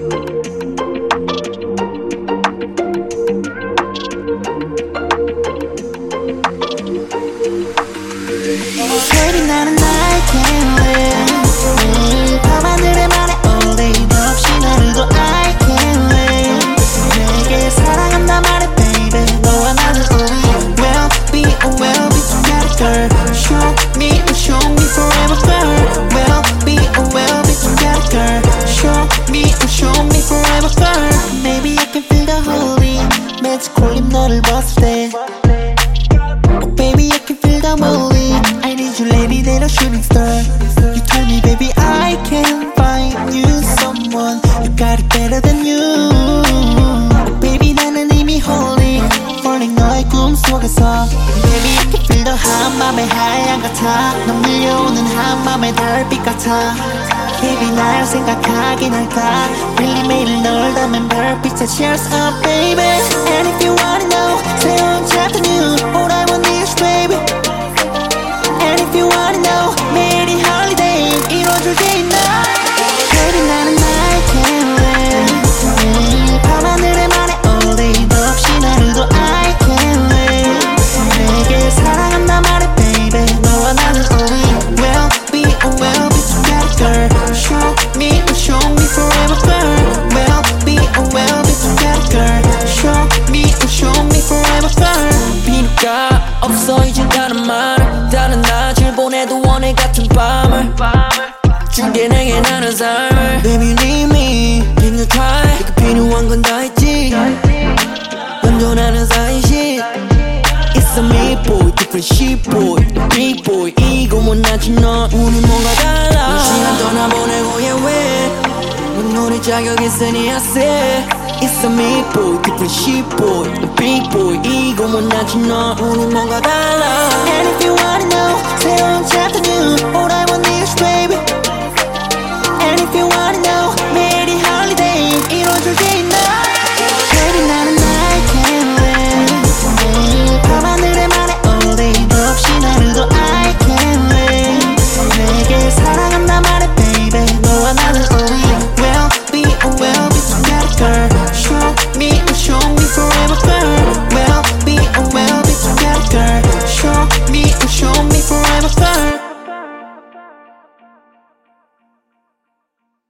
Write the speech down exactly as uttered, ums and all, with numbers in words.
Baby 나는 I can't live 매일 밤하늘에 말해 all day 너 없이 나를도 I can't live 내게 사랑한다 말해 baby 너와 나는 only We'll be, oh we'll be together girl Show me, oh show me forever girl We'll be, oh we'll be together girl Show me, oh show me forever girl Maybe I can feel the holy 매직 콜림 너를 봤을 때 Oh baby I can feel the molly I need you lady they're a shooting star You told me baby I can find you someone You got it better than you Oh baby 나는 이미 holy Falling 너의 꿈속에서 Baby I can feel the 한밤의 하얀 같아 넌 밀려오는 한밤의 달빛 같아 Baby 날 생각하긴 할까 Really 매일 널 담은 별빛에 Cheers up baby And if you wanna know 새로운 chapter new All I want is baby And if you wanna know 매일이 holiday 이뤄줄 게 있나 Baby 나는 I can't live 매일 밤하늘에 말해 all day 너 없이 나를도 I can't live 내게 사랑한다 말해 baby 너와 나는 only We'll be, oh we'll be together girl Show me, oh show me forever girl We'll be, oh we'll be together girl Show me, oh show me forever girl 필요가 없어 이제 다른 말 다른 낮을 보내도 원해 같은 밤을 줄게 내게 나는 삶을 Baby you need me Can you try 네가 필요한 건 다 있지 연전하는 사이식 It's a me boy different shit boy big boy 이거 못나지 넌 우리 뭔가 달라 시간 떠나보내고 yeah 왜 노래 자격 있으니 I say It's a me boy different shit boy big boy 이거 못나지 넌 우리 뭔가 달라 And if you wanna know 새로운